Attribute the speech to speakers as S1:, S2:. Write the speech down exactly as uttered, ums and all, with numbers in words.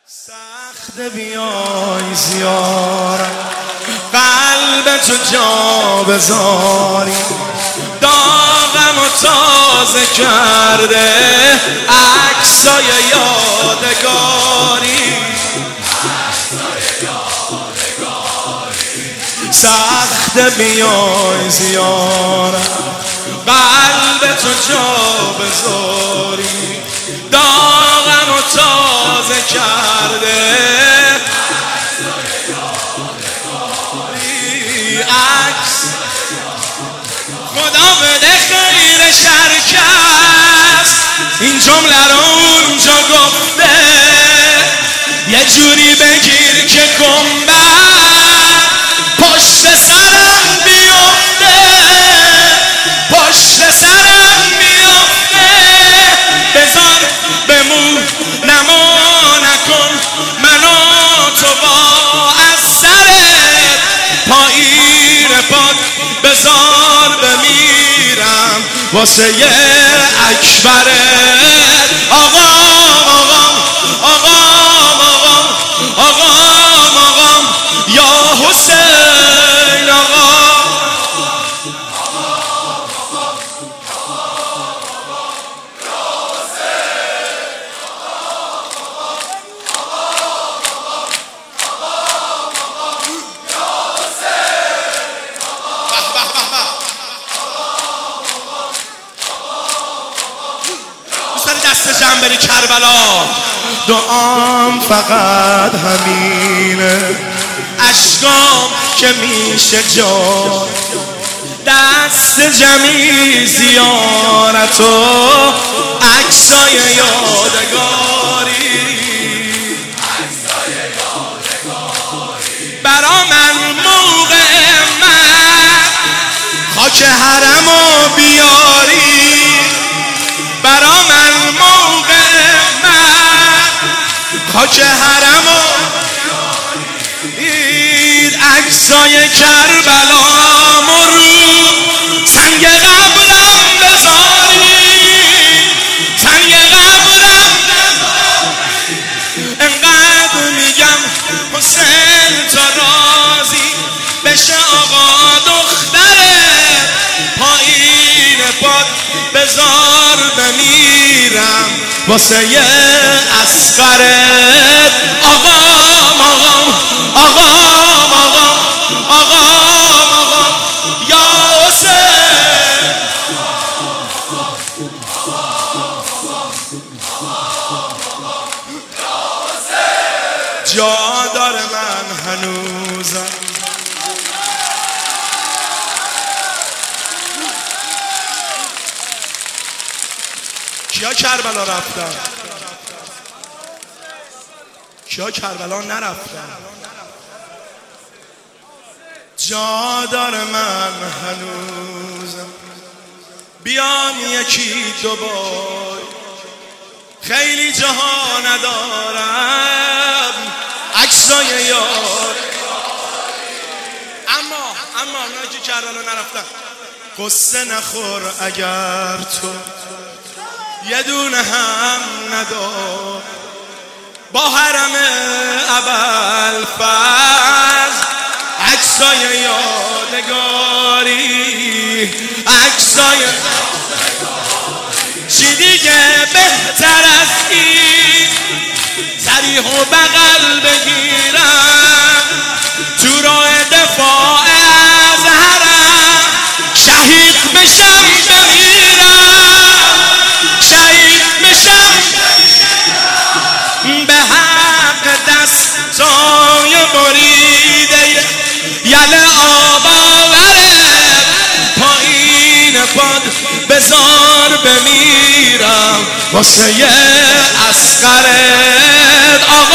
S1: سخت بیای زیارت قلب تو جا بذاری، داغم و تازه کرده عکسای یادگاری. سخت بیای زیارت قلب تو جا بذاری، داغم و تازه کرده عکس. خدا بده خیر شرکست این جمله رو اونجا گفته، یه جوری بگیر که گنبد پشت سرم بیفته، پشت سرم بیفته. بذار بمون نما نکن منو تو با از سرت، پایین پاد بذار بمیرم واسه یه اکبرت. آقام آقام آقام آقام آقام آقام یا حسین آقام. دست جمع بری کربلا، دعام فقط همینه، اشکام که میشه جا، دست جمعی زیارت و عکسای یادگاری. برا من موقع من خاک حرمو بیاری، برا من موقع من خاک حرمو این عکسای کربلا مرو سنگ قبرم بذاری، سنگ قبرم انقدر میگم حسین تا راضی بشه آقا دختره، پایین پاد بذار بمیرم واسه یه اصغرت. آقام آقام آقام آقام آقام آقام یا حسین. جا داره من هنوزم کیا کربلا رفتن؟ کیا کربلا نرفتن؟ جا داره من هنوزم بیام یکی دوبار، خیلی جاها ندارم عکسای یاد، اما اما اونایی که کربلا نرفتن قصه نخور اگر تو یه دونه هم ندار با حرم ابوالفضل عکسای یادگاری، عکسای چی دیگه بهتر از این صریح و بغل بگیرم تو راه دفاع از حرم، شهید بشم بمیرم، شهید بشم به حق دستای بریده یله آب آورد، پایین پاد بذار بمیرم واسه یه اصغرت.